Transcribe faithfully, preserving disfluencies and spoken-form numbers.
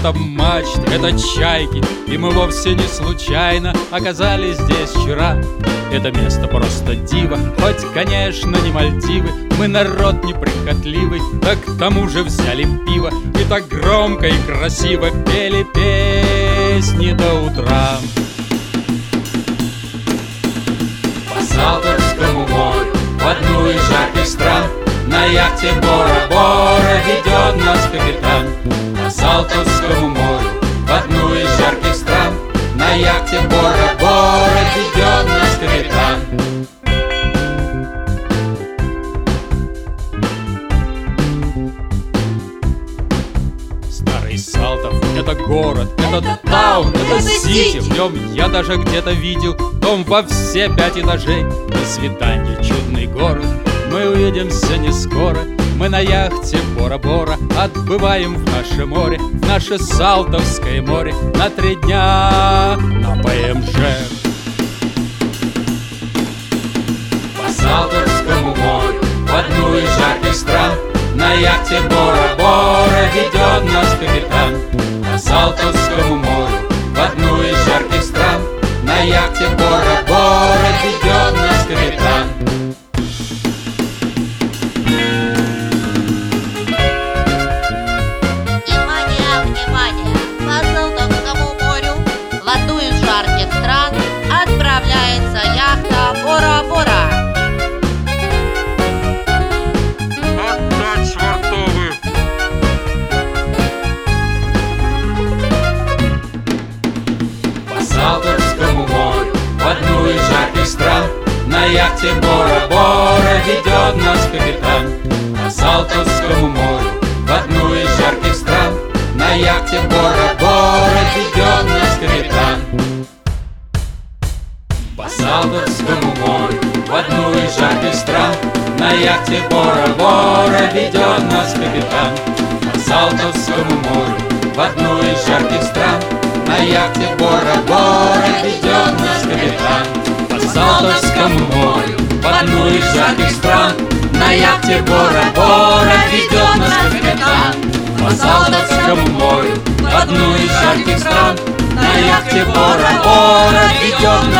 это мачты, это чайки, и мы вовсе не случайно оказались здесь вчера. Это место просто диво, хоть, конечно, не Мальдивы. Мы народ неприхотливый, да к тому же взяли пиво и так громко и красиво пели песни до утра. По Салтовскому морю, в одну из жарких стран, на яхте Бора-Бора ведет нас капитан. По Салтовскому морю, в одну из жарких стран, на яхте Бора-Бора ведет нас капитан. Старый Салтов — это город, это, это таун, это, это сити. В нем я даже где-то видел дом во все пять этажей. До свидания, чудный город, мы увидимся не скоро. Мы на яхте Бора-Бора отбываем в наше море, в наше Салтовское море на три дня на ПМЖ. По Салтовскому морю, в одну из жарких стран, на яхте Бора-Бора ведет нас капитан. По Салтовскому морю, в одну из жарких стран, на яхте Бора-Бора ведет нас капитан. Отправляется яхта Бора-Бора. Отдать швартовы. По Салтовскому морю, в одну из жарких стран, на яхте Бора-Бора ведет нас капитан. По Салтовскому морю, в одну из жарких стран, на яхте Бора-Бора ведет нас капитан. По Салтовскому морю, в одну из жарких стран, на яхте Бора-Бора ведет нас капитан. По Салтовскому морю, в одну из жарких стран, на яхте Бора-Бора ведет нас капитан. По Салтовскому морю, в одну из жарких стран, на яхте Бора-Бора ведет нас капитан. По Салтовскому морю, в одну из жарких стран, на яхте Бора-Бора ведет нас